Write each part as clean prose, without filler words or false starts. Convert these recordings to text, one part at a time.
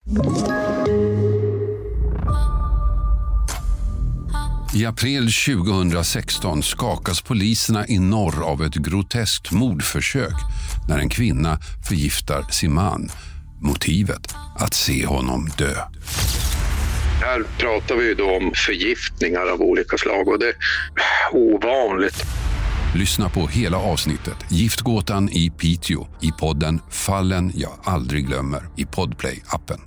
I april 2016 skakas poliserna i norr av ett groteskt mordförsök när en kvinna förgiftar sin man. Motivet: att se honom dö. Här pratar vi då om förgiftningar av olika slag och det är ovanligt. Lyssna på hela avsnittet Giftgåtan i Piteå i podden Fallen jag aldrig glömmer i Podplay-appen.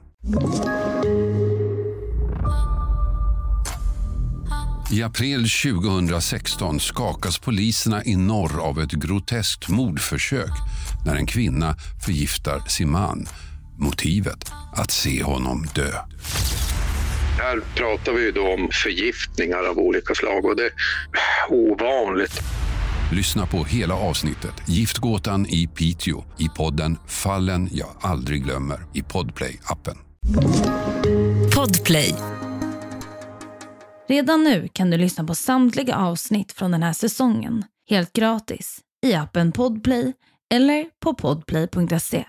I april 2016 skakas poliserna i norr av ett groteskt mordförsök när en kvinna förgiftar sin man. Motivet: att se honom dö. Här pratar vi då om förgiftningar av olika slag och det är ovanligt. Lyssna på hela avsnittet Giftgåtan i Piteå i podden Fallen jag aldrig glömmer i Podplay-appen. Podplay. Redan nu kan du lyssna på samtliga avsnitt från den här säsongen helt gratis i appen Podplay eller på podplay.se.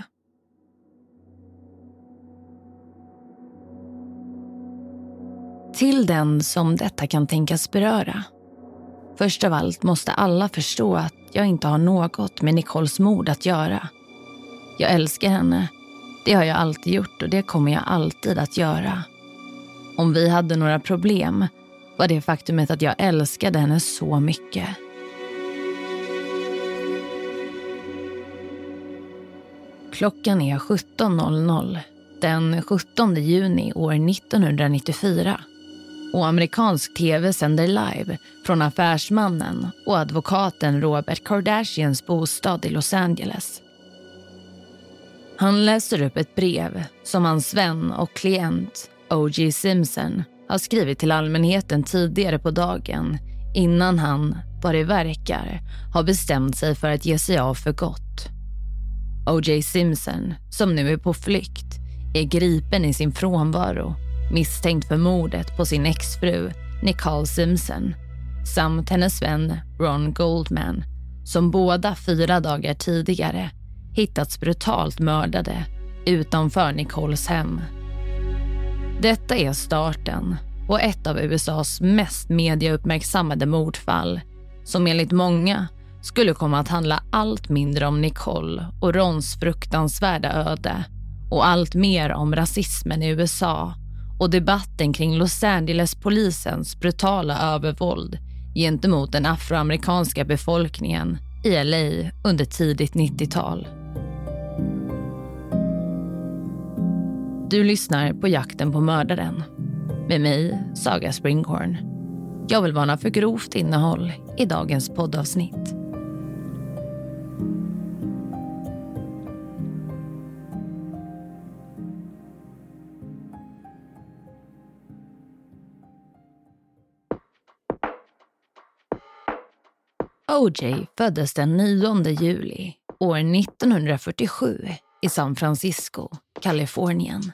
Till den som detta kan tänkas beröra. Först av allt måste alla förstå att jag inte har något med Nicoles mord att göra. Jag älskar henne. Det har jag alltid gjort och det kommer jag alltid att göra. Om vi hade några problem var det faktumet att jag älskade henne så mycket. Klockan är 17:00 den 17 juni år 1994 och amerikansk tv sänder live från affärsmannen och advokaten Robert Kardashians bostad i Los Angeles. Han läser upp ett brev som hans vän och klient O.J. Simpson har skrivit till allmänheten tidigare på dagen innan han, vad det verkar, har bestämt sig för att ge sig av för gott. O.J. Simpson, som nu är på flykt, är gripen i sin frånvaro, misstänkt för mordet på sin exfru Nicole Simpson samt hennes vän Ron Goldman, som båda 4 dagar tidigare hittats brutalt mördade utanför Nicoles hem. Detta är starten på ett av USAs mest mediauppmärksammade mordfall som enligt många skulle komma att handla allt mindre om Nicole och Rons fruktansvärda öde och allt mer om rasismen i USA och debatten kring Los Angeles-polisens brutala övervåld gentemot den afroamerikanska befolkningen i LA under tidigt 90-tal. Du lyssnar på Jakten på mördaren med mig, Saga Springhorn. Jag vill varna för grovt innehåll i dagens poddavsnitt. O.J. föddes den 9 juli år 1947 i San Francisco, Kalifornien.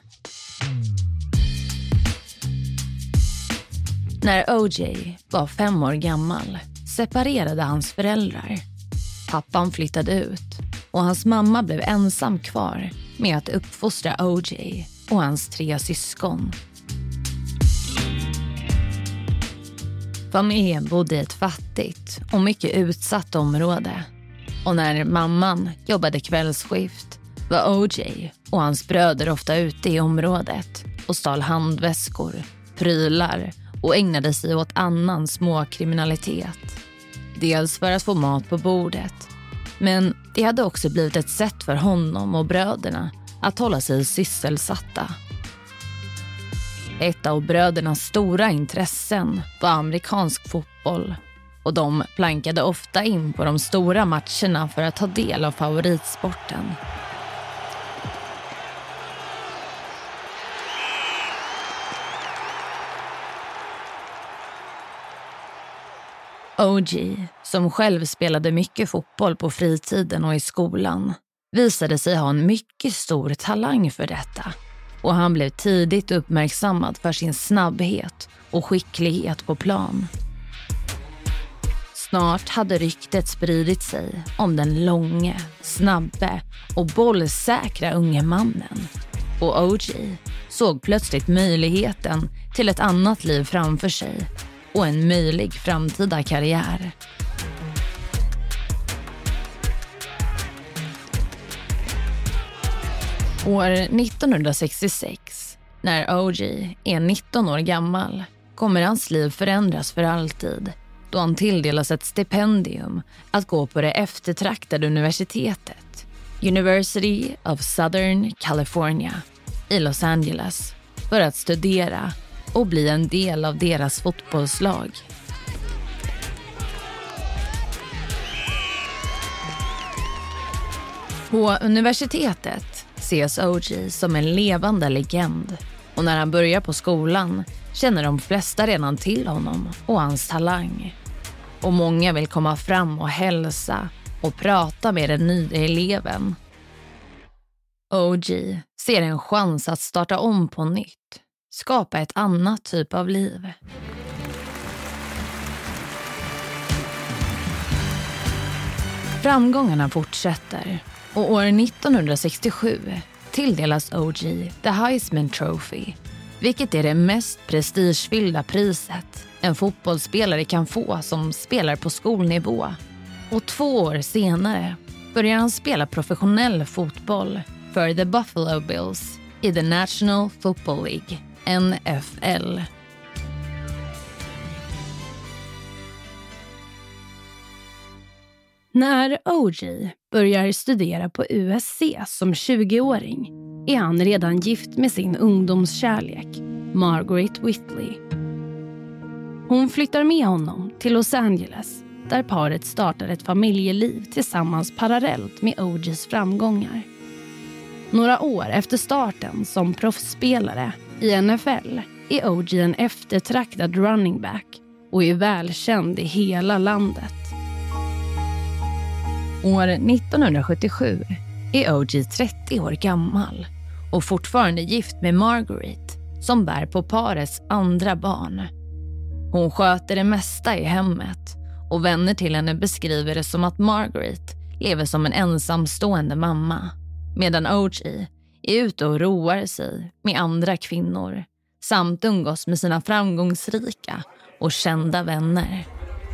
När O.J. var 5 år gammal separerade hans föräldrar. Pappan flyttade ut och hans mamma blev ensam kvar med att uppfostra O.J. och hans 3 syskon. Familjen bodde i ett fattigt och mycket utsatt område. Och när mamman jobbade kvällsskift var O.J. och hans bröder ofta ute i området och stal handväskor, prylar och ägnade sig åt annan småkriminalitet. Dels för att få mat på bordet, men det hade också blivit ett sätt för honom och bröderna att hålla sig sysselsatta. Ett av brödernas stora intressen var amerikansk fotboll och de plankade ofta in på de stora matcherna för att ta del av favoritsporten. O.J., som själv spelade mycket fotboll på fritiden och i skolan, visade sig ha en mycket stor talang för detta. Och han blev tidigt uppmärksammad för sin snabbhet och skicklighet på plan. Snart hade ryktet spridit sig om den långe, snabbe och bollsäkra unge mannen. och OG såg plötsligt möjligheten till ett annat liv framför sig och en möjlig framtida karriär. År 1966, när OG är 19 år gammal, kommer hans liv förändras för alltid då han tilldelas ett stipendium att gå på det eftertraktade universitetet University of Southern California i Los Angeles för att studera och bli en del av deras fotbollslag. På universitetet ses OG som en levande legend och när han börjar på skolan känner de flesta redan till honom och hans talang. Och många vill komma fram och hälsa och prata med den nya eleven. OG ser en chans att starta om på nytt, skapa ett annat typ av liv. Framgångarna fortsätter och år 1967 tilldelas OG The Heisman Trophy, vilket är det mest prestigefyllda priset en fotbollsspelare kan få som spelar på skolnivå. Och 2 år senare börjar han spela professionell fotboll för The Buffalo Bills i The National Football League, NFL. När OG börjar studera på USC som 20-åring är han redan gift med sin ungdomskärlek, Margaret Whitley. Hon flyttar med honom till Los Angeles där paret startar ett familjeliv tillsammans parallellt med OGs framgångar. Några år efter starten som proffsspelare i NFL är OG en eftertraktad running back och är välkänd i hela landet. År 1977 är OG 30 år gammal och fortfarande gift med Margaret som bär på parets andra barn. Hon sköter det mesta i hemmet och vänner till henne beskriver det som att Margaret lever som en ensamstående mamma medan OG är ute och roar sig med andra kvinnor samt umgås med sina framgångsrika och kända vänner.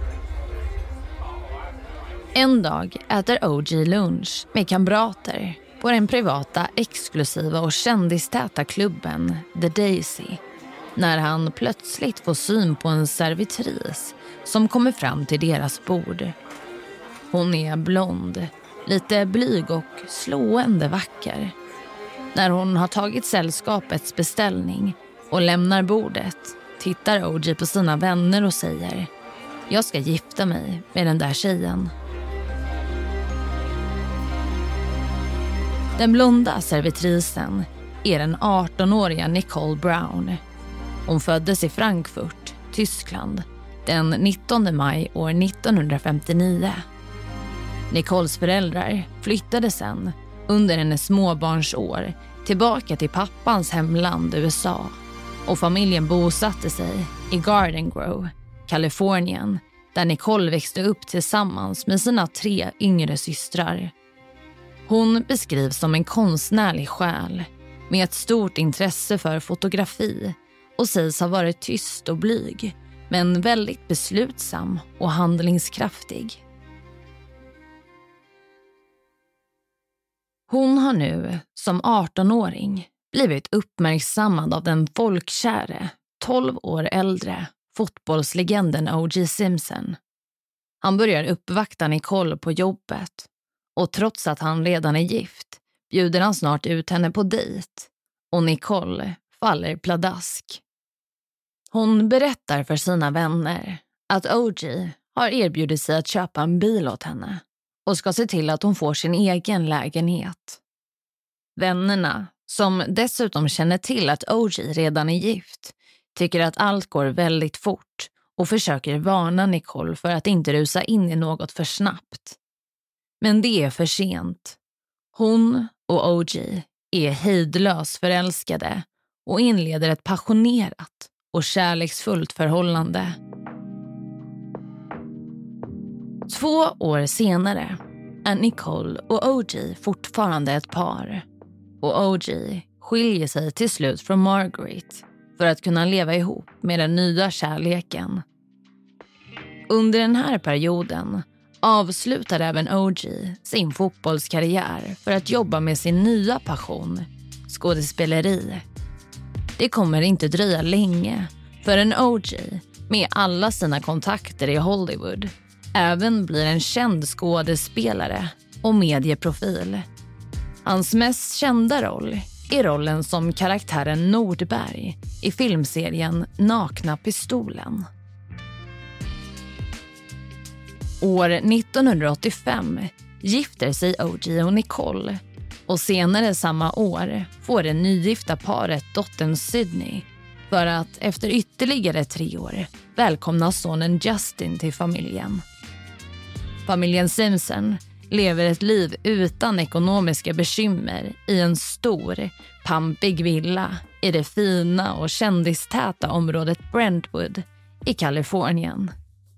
En dag äter OG lunch med kamrater på den privata, exklusiva och kändistäta klubben The Daisy när han plötsligt får syn på en servitris som kommer fram till deras bord. Hon är blond, lite blyg och slående vacker. När hon har tagit sällskapets beställning och lämnar bordet tittar OG på sina vänner och säger: "Jag ska gifta mig med den där tjejen." Den blonda servitrisen är den 18-åriga Nicole Brown. Hon föddes i Frankfurt, Tyskland, den 19 maj år 1959. Nicoles föräldrar flyttade sen under hennes småbarnsår tillbaka till pappans hemland USA och familjen bosatte sig i Garden Grove, Kalifornien, där Nicole växte upp tillsammans med sina 3 yngre systrar. Hon beskrivs som en konstnärlig själ med ett stort intresse för fotografi och sägs ha varit tyst och blyg, men väldigt beslutsam och handlingskraftig. Hon har nu, som 18-åring, blivit uppmärksammad av den folkkäre, 12 år äldre fotbollslegenden O.J. Simpson. Han börjar uppvakta Nicole på jobbet och trots att han redan är gift bjuder han snart ut henne på dejt och Nicole faller pladask. Hon berättar för sina vänner att O.J. har erbjudit sig att köpa en bil åt henne och ska se till att hon får sin egen lägenhet. Vännerna, som dessutom känner till att O.J. redan är gift, tycker att allt går väldigt fort och försöker varna Nicole för att inte rusa in i något för snabbt. Men det är för sent. Hon och O.J. är hejdlös förälskade och inleder ett passionerat och kärleksfullt förhållande. 2 år senare är Nicole och O.J. fortfarande ett par och O.J. skiljer sig till slut från Margaret för att kunna leva ihop med den nya kärleken. Under den här perioden avslutar även OG sin fotbollskarriär för att jobba med sin nya passion, skådespeleri. Det kommer inte dröja länge förrän OG, med alla sina kontakter i Hollywood, även blir en känd skådespelare och medieprofil. Hans mest kända roll är rollen som karaktären Nordberg i filmserien Nakna pistolen. År 1985 gifter sig OG och Nicole, och senare samma år får det nygifta paret dottern Sydney för att efter ytterligare 3 år välkomna sonen Justin till familjen. Familjen Simpson lever ett liv utan ekonomiska bekymmer i en stor, pampig villa i det fina och kändistäta området Brentwood i Kalifornien.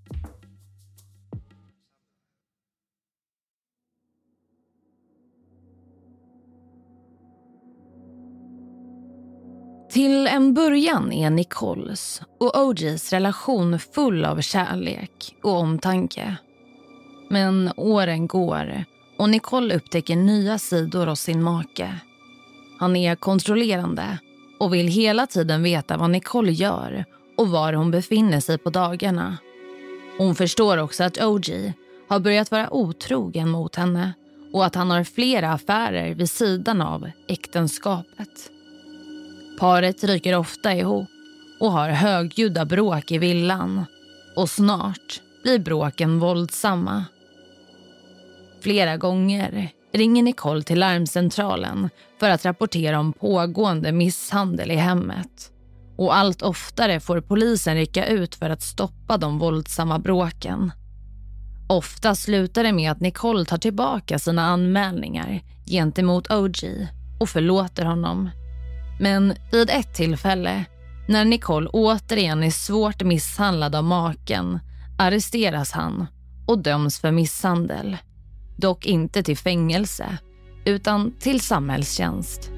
Till en början är Nicoles och OGs relation full av kärlek och omtanke. Men åren går och Nicole upptäcker nya sidor hos sin make. Han är kontrollerande och vill hela tiden veta vad Nicole gör och var hon befinner sig på dagarna. Hon förstår också att OG har börjat vara otrogen mot henne och att han har flera affärer vid sidan av äktenskapet. Paret ryker ofta ihop och har högljudda bråk i villan, och snart blir bråken våldsamma. Flera gånger ringer Nicole till larmcentralen för att rapportera om pågående misshandel i hemmet, och allt oftare får polisen rycka ut för att stoppa de våldsamma bråken. Ofta slutar det med att Nicole tar tillbaka sina anmälningar gentemot OG och förlåter honom. Men vid ett tillfälle, när Nicole återigen är svårt misshandlad av maken, arresteras han och döms för misshandel. Dock inte till fängelse, utan till samhällstjänst.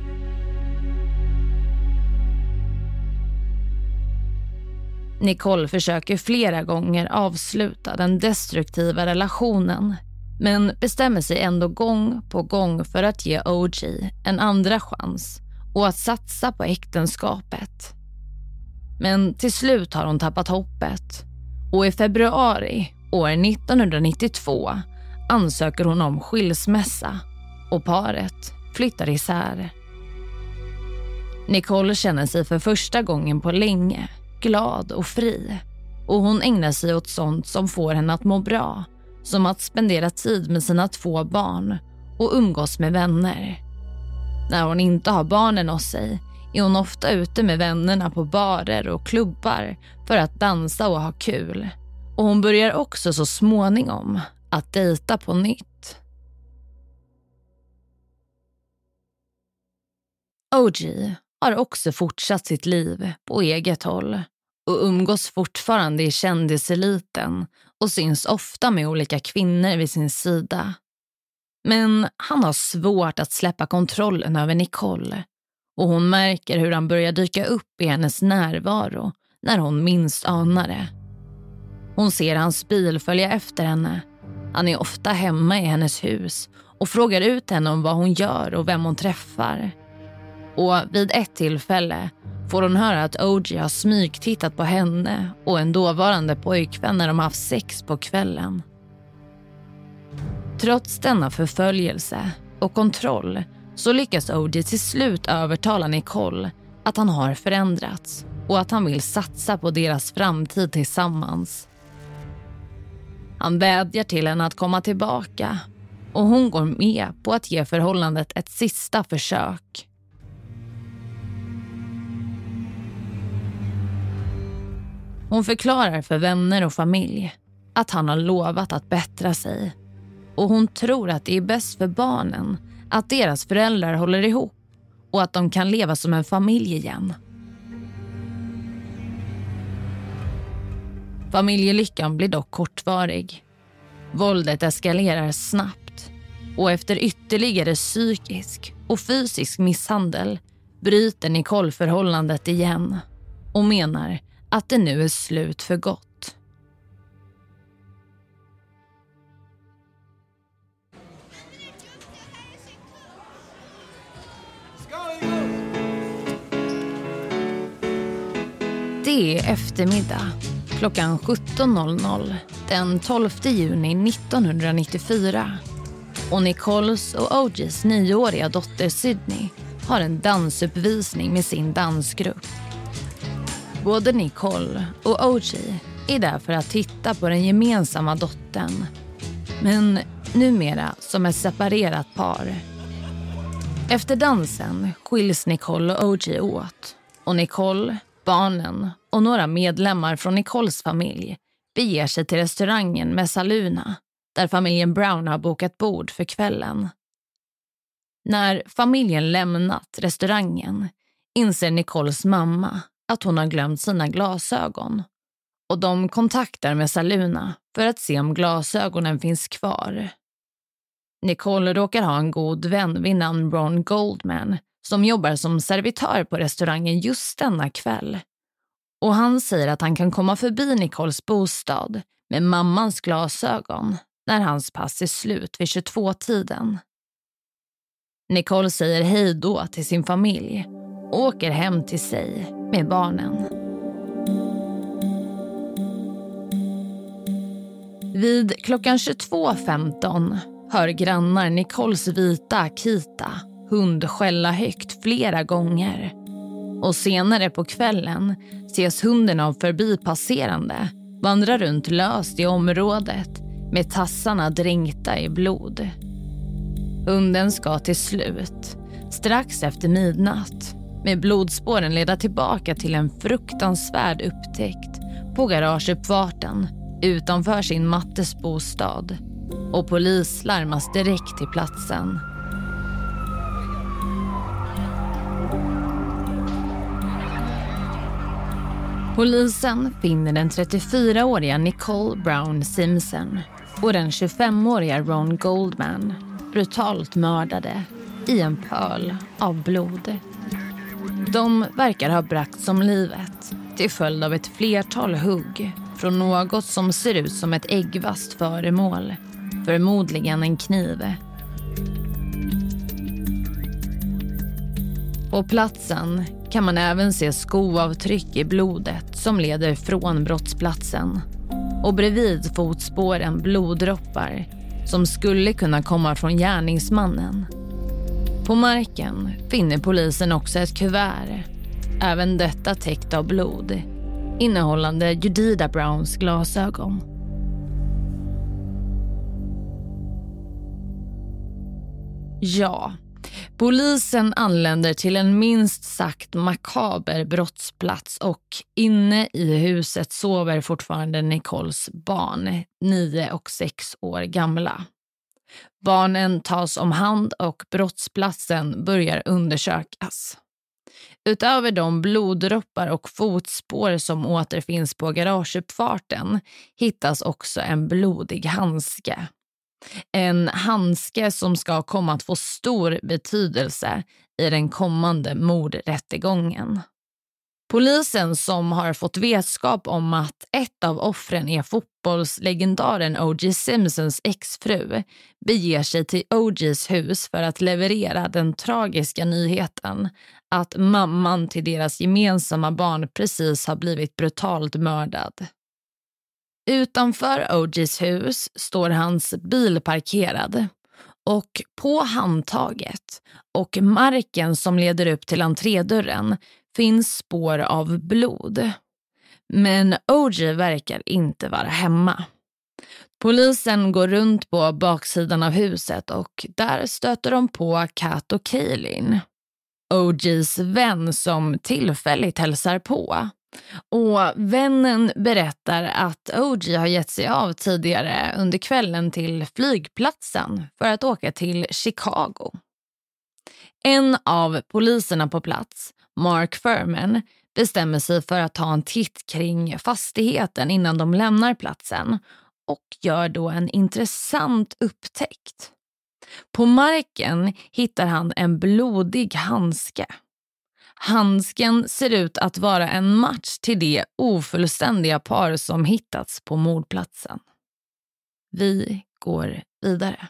Nicole försöker flera gånger avsluta den destruktiva relationen, men bestämmer sig ändå gång på gång för att ge OG en andra chans och att satsa på äktenskapet. Men till slut har hon tappat hoppet, och i februari år 1992 ansöker hon om skilsmässa och paret flyttar isär. Nicole känner sig för första gången på länge glad och fri, och hon ägnar sig åt sånt som får henne att må bra, som att spendera tid med sina 2 barn och umgås med vänner. När hon inte har barnen hos sig är hon ofta ute med vännerna på barer och klubbar för att dansa och ha kul. Och hon börjar också så småningom att dejta på nytt. OG har också fortsatt sitt liv på eget håll och umgås fortfarande i kändiseliten och syns ofta med olika kvinnor vid sin sida. Men han har svårt att släppa kontrollen över Nicole, och hon märker hur han börjar dyka upp i hennes närvaro när hon minst anar det. Hon ser hans bil följa efter henne. Han är ofta hemma i hennes hus och frågar ut henne om vad hon gör och vem hon träffar. Och vid ett tillfälle får hon höra att OG har smygtittat på henne och en dåvarande pojkvän när de har haft sex på kvällen. Trots denna förföljelse och kontroll så lyckas OG till slut övertala Nicole att han har förändrats och att han vill satsa på deras framtid tillsammans. Han vädjar till henne att komma tillbaka, och hon går med på att ge förhållandet ett sista försök. Hon förklarar för vänner och familj att han har lovat att bättra sig, och hon tror att det är bäst för barnen att deras föräldrar håller ihop och att de kan leva som en familj igen. Familjelyckan blir dock kortvarig. Våldet eskalerar snabbt och efter ytterligare psykisk och fysisk misshandel bryter Nicole förhållandet igen och menar att det nu är slut för gott. Det är eftermiddag, klockan 17.00 den 12 juni 1994. Och Nicoles och OGs 9-åriga dotter Sydney har en dansuppvisning med sin dansgrupp. Både Nicole och OG är där för att titta på den gemensamma dottern. Men numera som ett separerat par. Efter dansen skiljs Nicole och OG åt. Och Nicole, barnen och några medlemmar från Nicoles familj beger sig till restaurangen Messaluna, där familjen Brown har bokat bord för kvällen. När familjen lämnat restaurangen inser Nicoles mamma att hon har glömt sina glasögon. Och de kontaktar Messaluna för att se om glasögonen finns kvar. Nicole råkar ha en god vän vid namn Ron Goldman som jobbar som servitör på restaurangen just denna kväll. Och han säger att han kan komma förbi Nicoles bostad med mammans glasögon när hans pass är slut vid 22-tiden. Nicole säger hej då till sin familj och åker hem till sig med barnen. Vid klockan 22.15 hör grannar Nicoles vita Akita hund skälla högt flera gånger. Och senare på kvällen ses hunden av förbipasserande vandra runt löst i området med tassarna dränkta i blod. Hunden ska till slut, strax efter midnatt, med blodspåren leda tillbaka till en fruktansvärd upptäckt på garageuppfarten utanför sin mattes bostad. Och polis larmas direkt till platsen. Polisen finner den 34-åriga Nicole Brown Simpson och den 25-åriga Ron Goldman brutalt mördade i en pöl av blod. De verkar ha bragts om livet till följd av ett flertal hugg från något som ser ut som ett äggvast föremål, förmodligen en kniv. På platsen kan man även se skoavtryck i blodet som leder från brottsplatsen. Och bredvid fotspåren bloddroppar som skulle kunna komma från gärningsmannen. På marken finner polisen också ett kuvert, även detta täckt av blod, innehållande Judida Browns glasögon. Ja, polisen anländer till en minst sagt makaber brottsplats och inne i huset sover fortfarande Nicoles barn, 9 och 6 år gamla. Barnen tas om hand och brottsplatsen börjar undersökas. Utöver de bloddroppar och fotspår som återfinns på garageuppfarten hittas också en blodig handske. En handske som ska komma att få stor betydelse i den kommande mordrättegången. Polisen, som har fått vetskap om att ett av offren är fotbollslegendaren O.J. Simpsons exfru, beger sig till O.J.s hus för att leverera den tragiska nyheten att mamman till deras gemensamma barn precis har blivit brutalt mördad. Utanför O.J.s hus står hans bil parkerad och på handtaget och marken som leder upp till entrédörren finns spår av blod. Men O.J. verkar inte vara hemma. Polisen går runt på baksidan av huset och där stöter de på Kat och Kaylin, O.J.s vän som tillfälligt hälsar på. Och vännen berättar att O.J. har gett sig av tidigare under kvällen till flygplatsen för att åka till Chicago. En av poliserna på plats, Mark Furman, bestämmer sig för att ta en titt kring fastigheten innan de lämnar platsen och gör då en intressant upptäckt. På marken hittar han en blodig handske. Handsken ser ut att vara en match till det ofullständiga par som hittats på mordplatsen. Vi går vidare.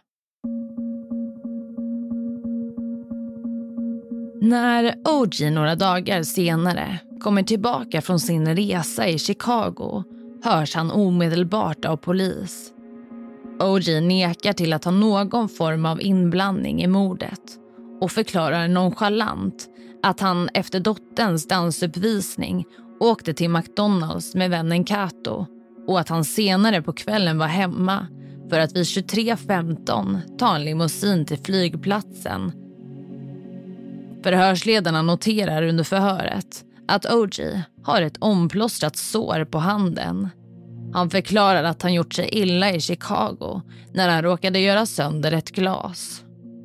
När O.J. några dagar senare kommer tillbaka från sin resa i Chicago hörs han omedelbart av polis. O.J. nekar till att ha någon form av inblandning i mordet och förklarar nonchalant att han efter dotterns dansuppvisning åkte till McDonalds med vännen Kato och att han senare på kvällen var hemma för att vid 23:15 ta en limousin till flygplatsen. Förhörsledarna noterar under förhöret att O.J. har ett omplåstrat sår på handen. Han förklarar att han gjort sig illa i Chicago när han råkade göra sönder ett glas.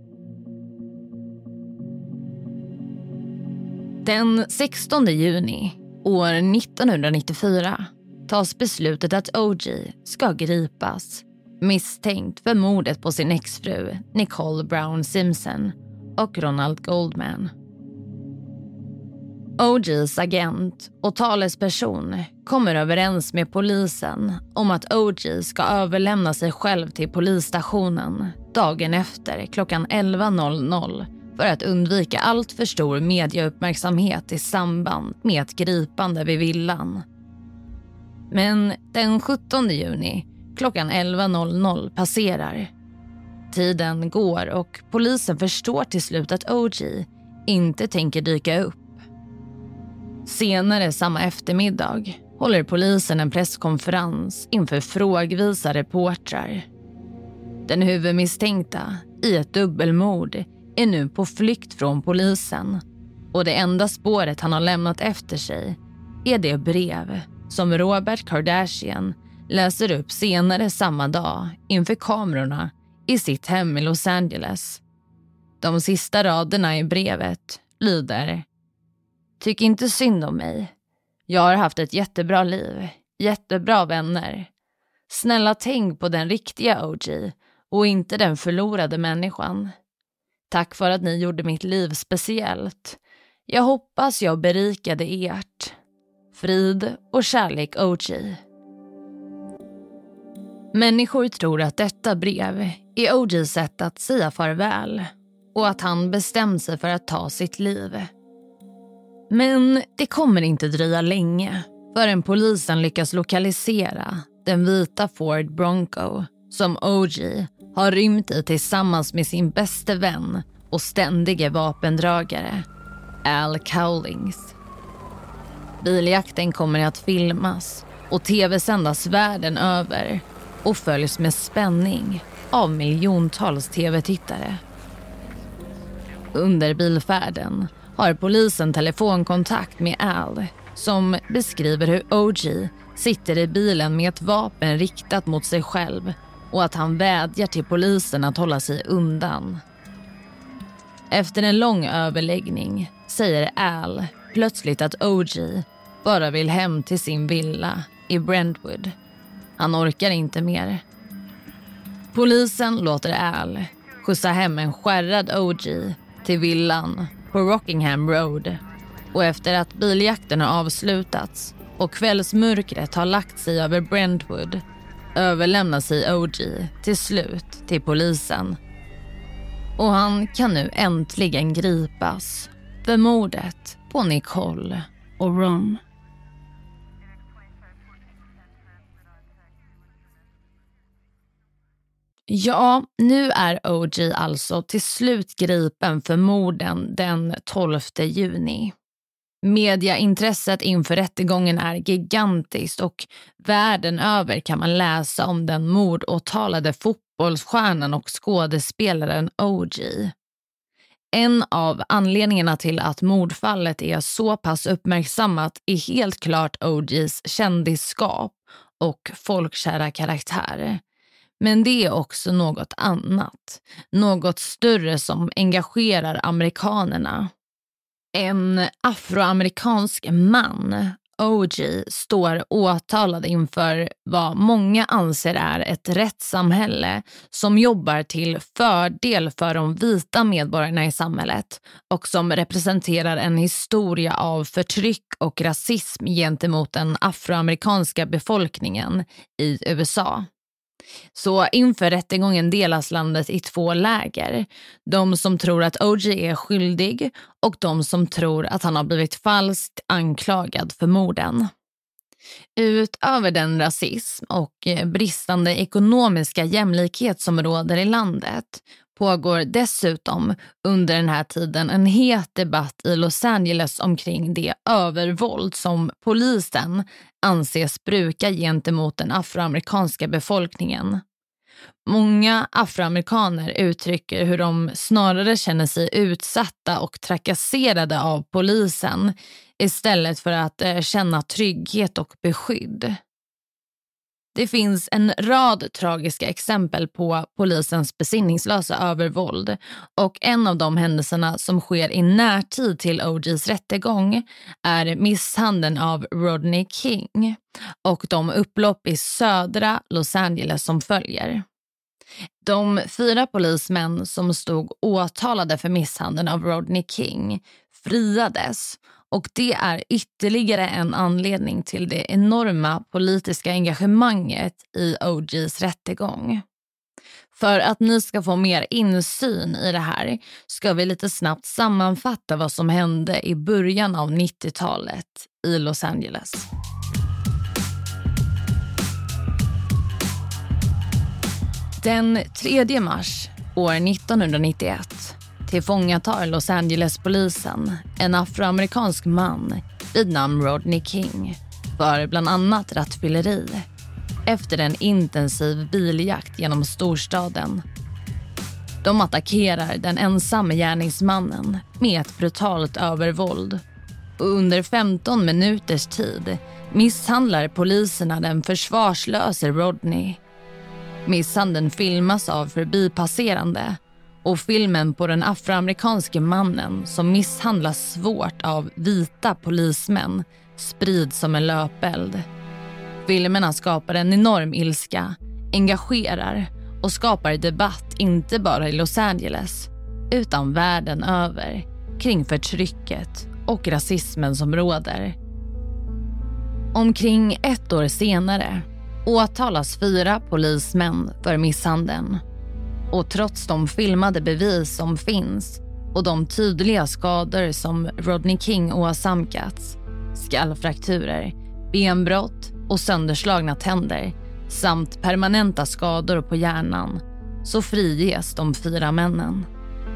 Den 16 juni år 1994 tas beslutet att O.J. ska gripas, misstänkt för mordet på sin exfru Nicole Brown Simpson och Ronald Goldman. O.J.s agent och talesperson kommer överens med polisen om att O.J. ska överlämna sig själv till polisstationen dagen efter klockan 11:00 för att undvika allt för stor mediauppmärksamhet i samband med ett gripande vid villan. Men den 17 juni klockan 11:00 passerar. Tiden går och polisen förstår till slut att O.J. inte tänker dyka upp. Senare samma eftermiddag håller polisen en presskonferens inför frågvisa reportrar. Den huvudmisstänkta i ett dubbelmord är nu på flykt från polisen och det enda spåret han har lämnat efter sig är det brev som Robert Kardashian läser upp senare samma dag inför kamerorna i sitt hem i Los Angeles. De sista raderna i brevet lyder: "Tyck inte synd om mig. Jag har haft ett jättebra liv, jättebra vänner. Snälla tänk på den riktiga O.J. och inte den förlorade människan. Tack för att ni gjorde mitt liv speciellt. Jag hoppas jag berikade ert. Frid och kärlek O.J." Människor tror att detta brev är O.J.s sätt att säga farväl och att han bestämt sig för att ta sitt liv. Men det kommer inte dröja länge förrän polisen lyckas lokalisera den vita Ford Bronco som O.J. har rymt i tillsammans med sin bäste vän och ständige vapendragare, Al Cowlings. Biljakten kommer att filmas och tv-sändas världen över och följs med spänning av miljontals tv-tittare. Under bilfärden har polisen telefonkontakt med Al som beskriver hur O.J. sitter i bilen med ett vapen riktat mot sig själv och att han vädjar till polisen att hålla sig undan. Efter en lång överläggning säger Al plötsligt att O.J. bara vill hem till sin villa i Brentwood. Han orkar inte mer. Polisen låter Al skjutsa hem en skärrad O.J. till villan på Rockingham Road och efter att biljakten har avslutats och kvällsmörkret har lagt sig över Brentwood överlämnar sig O.J. till slut till polisen. Och han kan nu äntligen gripas för mordet på Nicole och Ron. Ja, nu är O.J. alltså till slut gripen för morden den 12 juni. Mediaintresset inför rättegången är gigantiskt och världen över kan man läsa om den mordåtalade fotbollsstjärnan och skådespelaren O.J. En av anledningarna till att mordfallet är så pass uppmärksammat är helt klart O.J.s kändisskap och folkkära karaktär. Men det är också något annat, något större som engagerar amerikanerna. En afroamerikansk man, O.J. står åtalad inför vad många anser är ett rättssamhälle som jobbar till fördel för de vita medborgarna i samhället och som representerar en historia av förtryck och rasism gentemot den afroamerikanska befolkningen i USA. Så inför rättegången delas landet i 2 läger. De som tror att O.J. är skyldig och de som tror att han har blivit falskt anklagad för morden. Utöver den rasism och bristande ekonomiska jämlikhet som råder i landet pågår dessutom under den här tiden en het debatt i Los Angeles omkring det övervåld som polisen anses bruka gentemot den afroamerikanska befolkningen. Många afroamerikaner uttrycker hur de snarare känner sig utsatta och trakasserade av polisen istället för att känna trygghet och beskydd. Det finns en rad tragiska exempel på polisens besinningslösa övervåld och en av de händelserna som sker i närtid till O.J.s rättegång är misshandeln av Rodney King och de upplopp i södra Los Angeles som följer. De 4 polismän som stod åtalade för misshandeln av Rodney King friades. Och det är ytterligare en anledning till det enorma politiska engagemanget i O.J.s rättegång. För att ni ska få mer insyn i det här ska vi lite snabbt sammanfatta vad som hände i början av 90-talet i Los Angeles. Den 3 mars år 1991 tillfångatar Los Angeles-polisen en afroamerikansk man vid namn Rodney King för bland annat rattfylleri efter en intensiv biljakt genom storstaden. De attackerar den ensamme gärningsmannen med ett brutalt övervåld och under 15 minuters tid misshandlar poliserna den försvarslöse Rodney. Misshandeln filmas av förbipasserande och filmen på den afroamerikanske mannen som misshandlas svårt av vita polismän sprids som en löpeld. Filmerna skapar en enorm ilska, engagerar och skapar debatt inte bara i Los Angeles utan världen över kring förtrycket och rasismen som råder. Omkring 1 år senare åtalas 4 polismän för misshandeln. Och trots de filmade bevis som finns och de tydliga skador som Rodney King åsamkats, skallfrakturer, benbrott och sönderslagna tänder samt permanenta skador på hjärnan, så friges de 4 männen.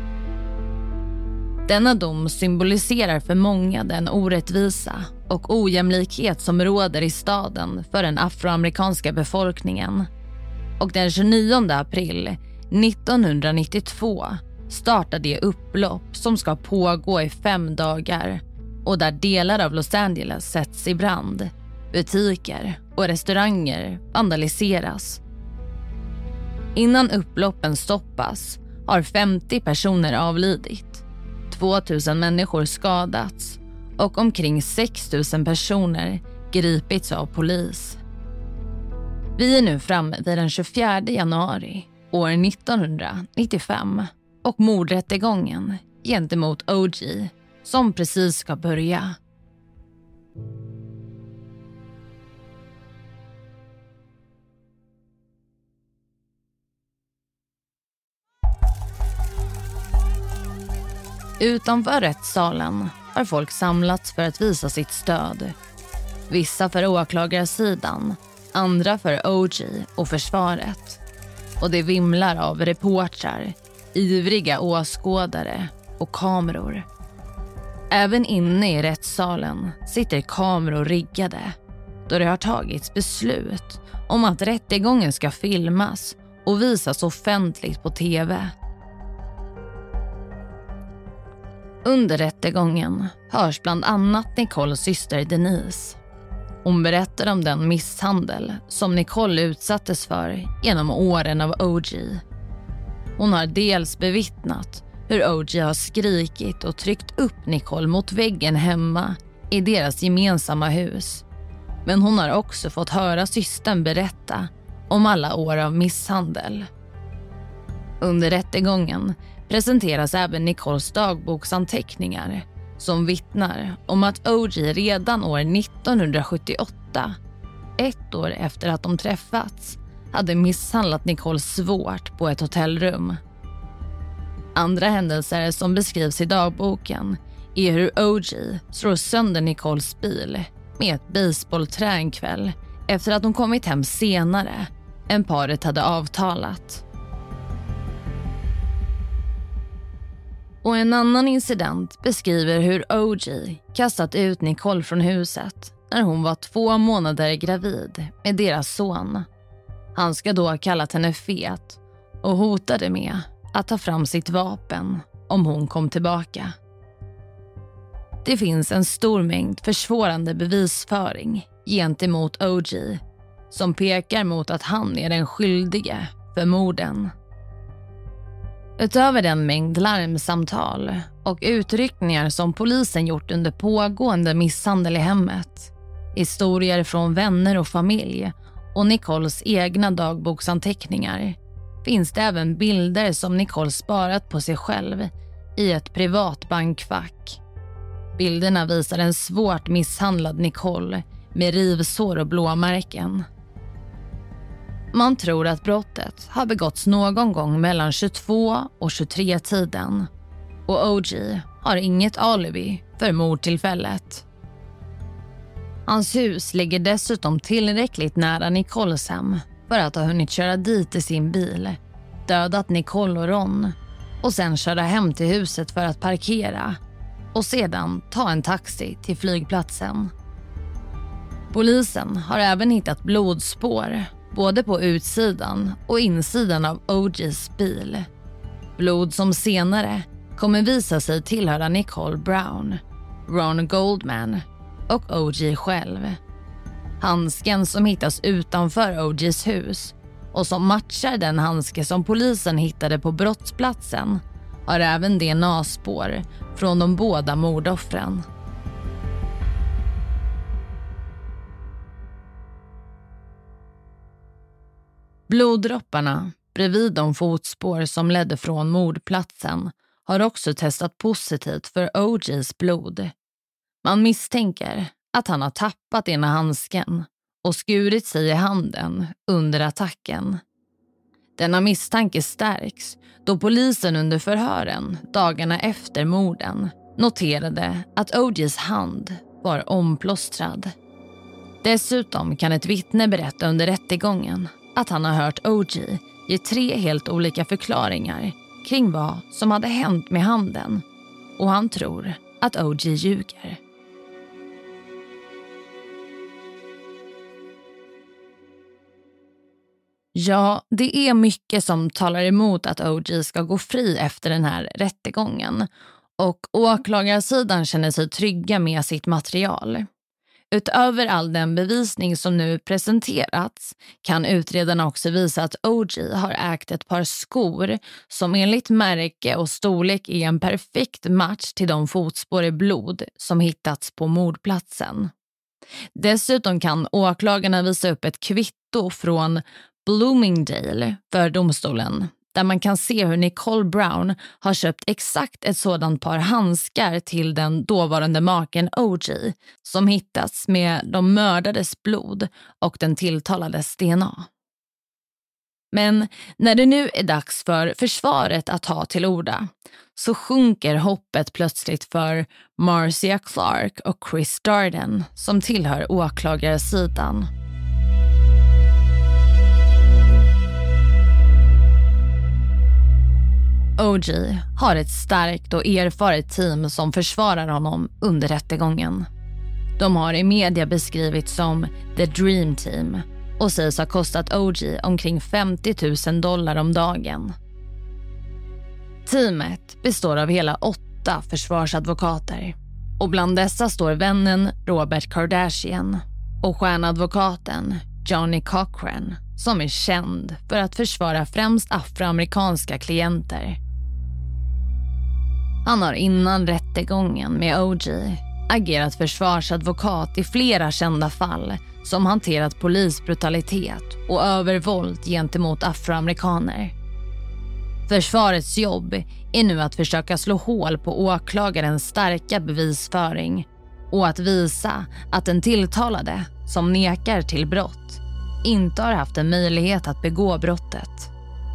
Denna dom symboliserar för många den orättvisa och ojämlikhet som råder i staden för den afroamerikanska befolkningen. Och den 29 april 1992 startar det upplopp som ska pågå i 5 dagar och där delar av Los Angeles sätts i brand. Butiker och restauranger vandaliseras. Innan upploppen stoppas har 50 personer avlidit, 2000 människor skadats och omkring 6000 personer gripits av polis. Vi är nu framme vid den 24 januari år 1995 och mordrättegången gentemot O.J. som precis ska börja. Utanför rättssalen har folk samlats för att visa sitt stöd. Vissa för åklagarsidan, andra för O.J. och försvaret. Och det vimlar av reportrar, ivriga åskådare och kameror. Även inne i rättssalen sitter kameror riggade då det har tagits beslut om att rättegången ska filmas och visas offentligt på tv. Under rättegången hörs bland annat Nicoles syster Denise. Hon berättar om den misshandel som Nicole utsattes för genom åren av O.J. Hon har dels bevittnat hur O.J. har skrikit och tryckt upp Nicole mot väggen hemma i deras gemensamma hus. Men hon har också fått höra systern berätta om alla år av misshandel. Under rättegången presenteras även Nicoles dagboksanteckningar som vittnar om att O.J. redan år 1978, 1 år efter att de träffats, hade misshandlat Nicole svårt på ett hotellrum. Andra händelser som beskrivs i dagboken är hur O.J. slår sönder Nicoles bil med ett basebollträ en kväll efter att hon kommit hem senare än paret hade avtalat. Och en annan incident beskriver hur O.J. kastat ut Nicole från huset när hon var 2 månader gravid med deras son. Han ska då ha kallat henne fet och hotade med att ta fram sitt vapen om hon kom tillbaka. Det finns en stor mängd försvårande bevisföring gentemot O.J. som pekar mot att han är den skyldige för morden. Utöver den mängd larmsamtal och utryckningar som polisen gjort under pågående misshandel i hemmet, historier från vänner och familj och Nicoles egna dagboksanteckningar, finns det även bilder som Nicole sparat på sig själv i ett privat bankfack. Bilderna visar en svårt misshandlad Nicole med rivsår och blåmärken. Man tror att brottet har begåtts någon gång mellan 22 och 23-tiden och O.J. har inget alibi för mordtillfället. Hans hus ligger dessutom tillräckligt nära Nicoles hem för att ha hunnit köra dit i sin bil, dödat Nicole och Ron och sen köra hem till huset för att parkera och sedan ta en taxi till flygplatsen. Polisen har även hittat blodspår både på utsidan och insidan av O.J.s bil. Blod som senare kommer visa sig tillhöra Nicole Brown, Ron Goldman och O.J. själv. Handsken som hittas utanför O.J.s hus och som matchar den handske som polisen hittade på brottsplatsen har även DNA-spår från de båda mordoffren. Bloddropparna bredvid de fotspår som ledde från mordplatsen har också testat positivt för O.J.s blod. Man misstänker att han har tappat ena handsken och skurit sig i handen under attacken. Denna misstanke stärks då polisen under förhören dagarna efter morden noterade att O.J.s hand var omplåstrad. Dessutom kan ett vittne berätta under rättegången att han har hört O.J. ge 3 helt olika förklaringar kring vad som hade hänt med handen och han tror att O.J. ljuger. Ja, det är mycket som talar emot att O.J. ska gå fri efter den här rättegången och åklagarsidan känner sig trygga med sitt material. Utöver all den bevisning som nu presenterats kan utredarna också visa att O.J. har ägt ett par skor som enligt märke och storlek är en perfekt match till de fotspår i blod som hittats på mordplatsen. Dessutom kan åklagarna visa upp ett kvitto från Bloomingdale för domstolen där man kan se hur Nicole Brown har köpt exakt ett sådant par handskar till den dåvarande maken O.J. som hittats med de mördades blod och den tilltalades DNA. Men när det nu är dags för försvaret att ta till orda så sjunker hoppet plötsligt för Marcia Clark och Chris Darden som tillhör åklagarsidan. O.J. har ett starkt och erfaret team som försvarar honom under rättegången. De har i media beskrivits som The Dream Team och sägs ha kostat O.J. omkring $50,000 om dagen. Teamet består av hela 8 försvarsadvokater och bland dessa står vännen Robert Kardashian och stjärnadvokaten Johnny Cochran som är känd för att försvara främst afroamerikanska klienter. Han har innan rättegången med O.J. agerat försvarsadvokat i flera kända fall som hanterat polisbrutalitet och övervåld gentemot afroamerikaner. Försvarets jobb är nu att försöka slå hål på åklagarens starka bevisföring och att visa att den tilltalade som nekar till brott inte har haft en möjlighet att begå brottet.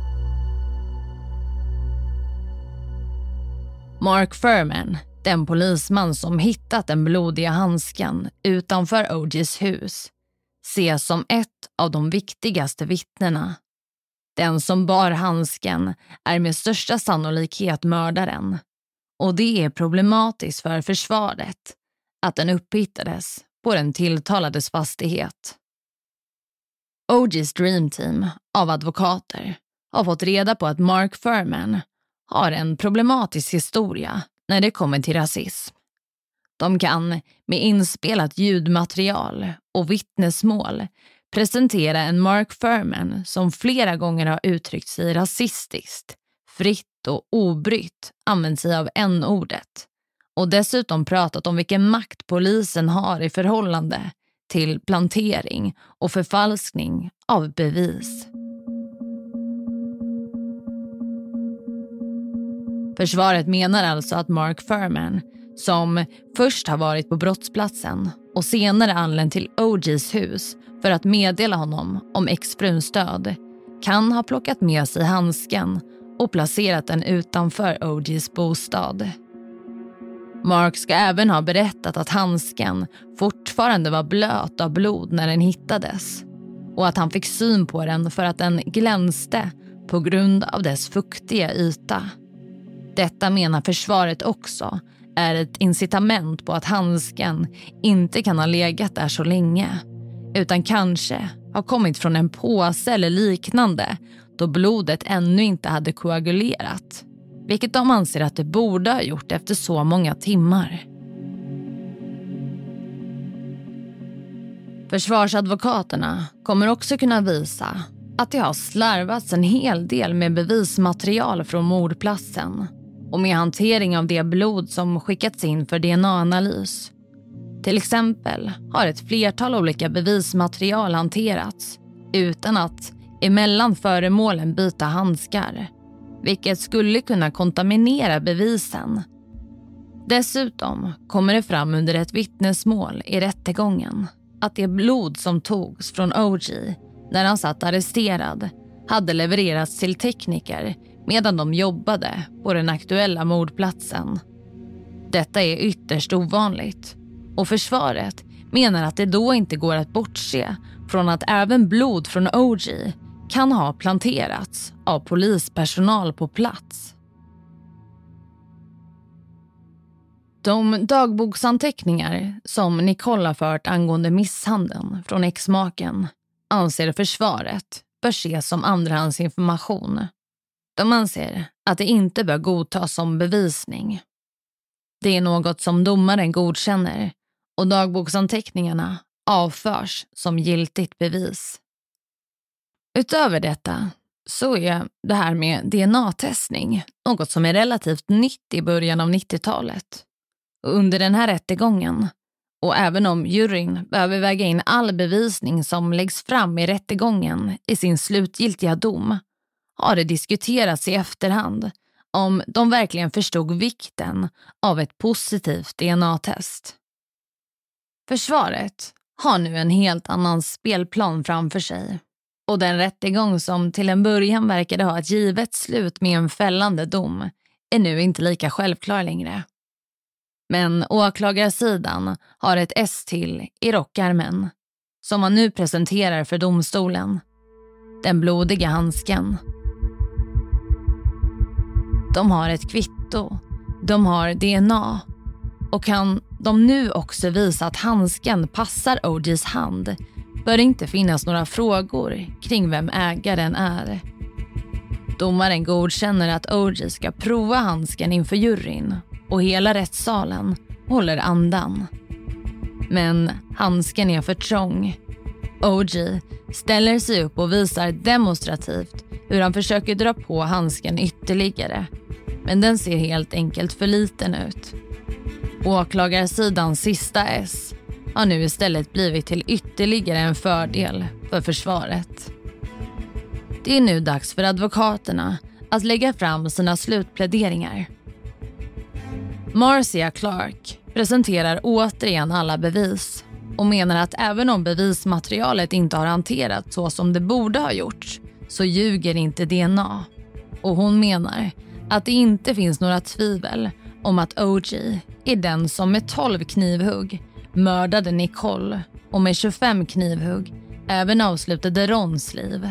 Mark Fuhrman, den polisman som hittat den blodiga handsken utanför O.J.s hus, ses som ett av de viktigaste vittnena. Den som bar handsken är med största sannolikhet mördaren. Och det är problematiskt för försvaret att den upphittades på den tilltalades fastighet. O.J.s Dream Team av advokater har fått reda på att Mark Fuhrman har en problematisk historia när det kommer till rasism. De kan med inspelat ljudmaterial och vittnesmål presentera en Mark Fuhrman som flera gånger har uttryckt sig rasistiskt, fritt och obrytt använt sig av n-ordet och dessutom pratat om vilken makt polisen har i förhållande till plantering och förfalskning av bevis. Försvaret menar alltså att Mark Fuhrman, som först har varit på brottsplatsen och senare anlänt till O.J.s hus för att meddela honom om exfruns död, kan ha plockat med sig handsken och placerat den utanför O.J.s bostad. Mark ska även ha berättat att handsken fortfarande var blöt av blod när den hittades och att han fick syn på den för att den glänste på grund av dess fuktiga yta. Detta menar försvaret också är ett incitament på att handsken inte kan ha legat där så länge, utan kanske har kommit från en påse eller liknande då blodet ännu inte hade koagulerat, vilket de anser att det borde ha gjort efter så många timmar. Försvarsadvokaterna kommer också kunna visa att det har slarvats en hel del med bevismaterial från mordplatsen och med hantering av det blod som skickats in för DNA-analys. Till exempel har ett flertal olika bevismaterial hanterats utan att emellan föremålen byta handskar, vilket skulle kunna kontaminera bevisen. Dessutom kommer det fram under ett vittnesmål i rättegången att det blod som togs från O.J. när han satt arresterad hade levererats till tekniker medan de jobbade på den aktuella mordplatsen. Detta är ytterst ovanligt och försvaret menar att det då inte går att bortse från att även blod från O.J. kan ha planterats av polispersonal på plats. De dagboksanteckningar som Nicole har fört angående misshandeln från exmaken anser försvaret bör ses som andrahandsinformation. De anser att det inte bör godtas som bevisning. Det är något som domaren godkänner och dagboksanteckningarna avförs som giltigt bevis. Utöver detta så är det här med DNA-testning något som är relativt nytt i början av 90-talet. Och under den här rättegången, och även om juryn behöver väga in all bevisning som läggs fram i rättegången i sin slutgiltiga dom, har det diskuterats i efterhand om de verkligen förstod vikten av ett positivt DNA-test. Försvaret har nu en helt annan spelplan framför sig. Och den rättegång som till en början verkade ha ett givet slut med en fällande dom är nu inte lika självklar längre. Men åklagarsidan har ett S till i rockärmen som man nu presenterar för domstolen. Den blodiga handsken. De har ett kvitto. De har DNA. Och kan de nu också visa att handsken passar O.J.s hand bör det inte finnas några frågor kring vem ägaren är. Domaren godkänner att O.J. ska prova handsken inför juryn och hela rättssalen håller andan. Men handsken är för trång. O.J. ställer sig upp och visar demonstrativt hur han försöker dra på handsken ytterligare. Men den ser helt enkelt för liten ut. Åklagarsidans sista S har nu istället blivit till ytterligare en fördel för försvaret. Det är nu dags för advokaterna att lägga fram sina slutpläderingar. Marcia Clark presenterar återigen alla bevis och menar att även om bevismaterialet inte har hanterats så som det borde ha gjorts så ljuger inte DNA. Och hon menar att det inte finns några tvivel om att O.J. är den som med 12 knivhugg mördade Nicole och med 25 knivhugg även avslutade Rons liv.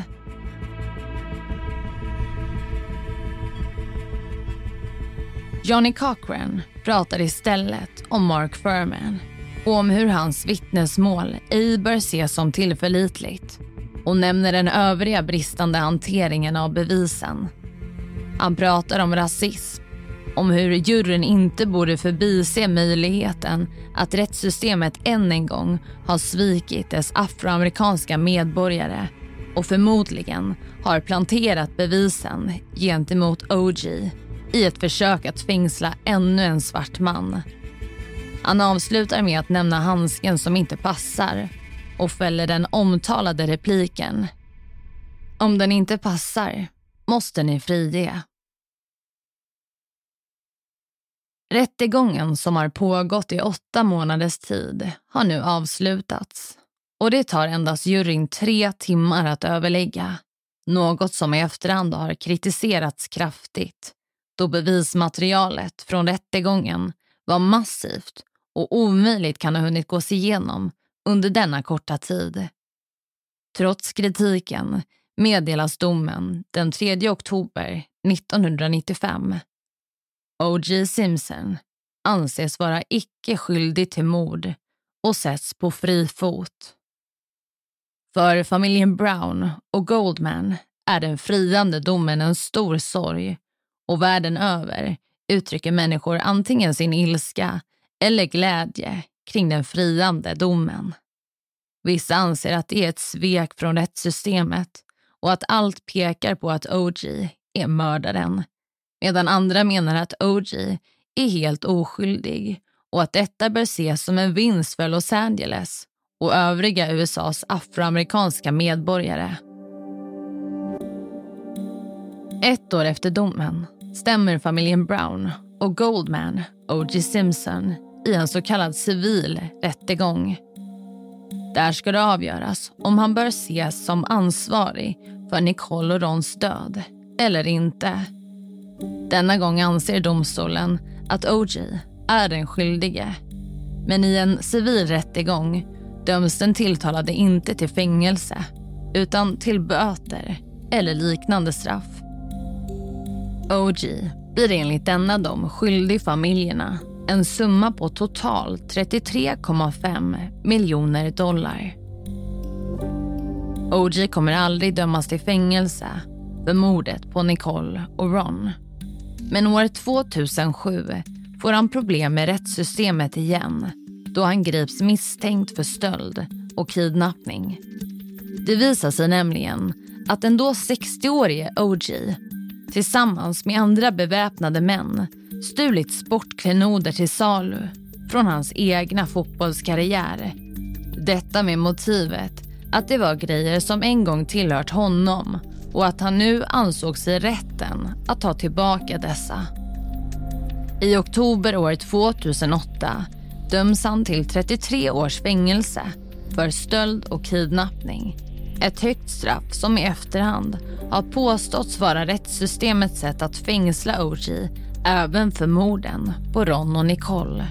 Johnny Cochran pratar istället om Mark Fuhrman och om hur hans vittnesmål ej bör ses som tillförlitligt och nämner den övriga bristande hanteringen av bevisen. Han pratar om rasism, om hur juryn inte borde förbise möjligheten att rättssystemet än en gång har svikit dess afroamerikanska medborgare och förmodligen har planterat bevisen gentemot O.J. i ett försök att fängsla ännu en svart man. Han avslutar med att nämna handsken som inte passar och fäller den omtalade repliken: "Om den inte passar måste ni frige." Rättegången som har pågått i 8 månaders tid har nu avslutats och det tar endast juryn 3 timmar att överlägga. Något som i efterhand har kritiserats kraftigt då bevismaterialet från rättegången var massivt och omöjligt kan ha hunnit gås igenom under denna korta tid. Trots kritiken meddelas domen den 3 oktober 1995. O.J. Simpson anses vara icke skyldig till mord och sätts på fri fot. För familjen Brown och Goldman är den friande domen en stor sorg och världen över uttrycker människor antingen sin ilska eller glädje kring den friande domen. Vissa anser att det är ett svek från rättssystemet och att allt pekar på att O.J. är mördaren, medan andra menar att O.J. är helt oskyldig och att detta bör ses som en vinst för Los Angeles och övriga USAs afroamerikanska medborgare. 1 år efter domen stämmer familjen Brown och Goldman O.J. Simpson i en så kallad civil rättegång. Där ska det avgöras om han bör ses som ansvarig för Nicole och Rons död eller inte. Denna gång anser domstolen att O.J. är den skyldige. Men i en civil rättegång döms den tilltalade inte till fängelse utan till böter eller liknande straff. O.J. blir enligt denna dom skyldig familjerna en summa på totalt $33,5 miljoner. O.J. kommer aldrig dömas till fängelse för mordet på Nicole och Ron. Men år 2007 får han problem med rättssystemet igen då han grips misstänkt för stöld och kidnappning. Det visar sig nämligen att den då 60-årige O.J. tillsammans med andra beväpnade män stulit sportklenoder till salu från hans egna fotbollskarriär. Detta med motivet att det var grejer som en gång tillhört honom och att han nu ansåg sig rätten att ta tillbaka dessa. I oktober år 2008 döms han till 33 års fängelse för stöld och kidnappning. Ett högt straff som i efterhand har påståtts vara rättssystemets sätt att fängsla O.J. även för morden på Ron och Nicole.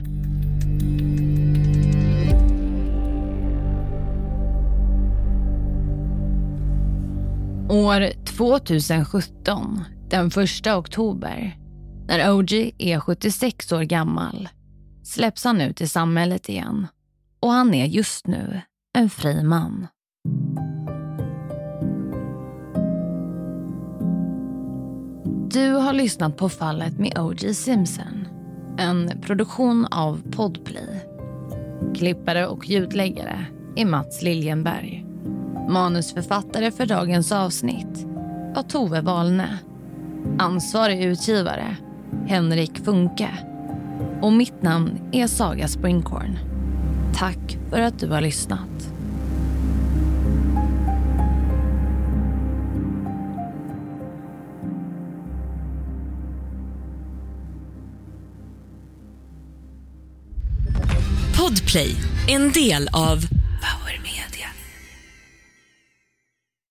År 2017, den 1 oktober, när O.J. är 76 år gammal, släpps han ut i samhället igen. Och han är just nu en fri man. Du har lyssnat på fallet med O.J. Simpson. En produktion av Podplay. Klippare och ljudläggare är Mats Liljenberg. Manusförfattare för dagens avsnitt var Tove Wahlne. Ansvarig utgivare Henrik Funke. Och mitt namn är Saga Springhorn. Tack för att du har lyssnat. Podplay, en del av Power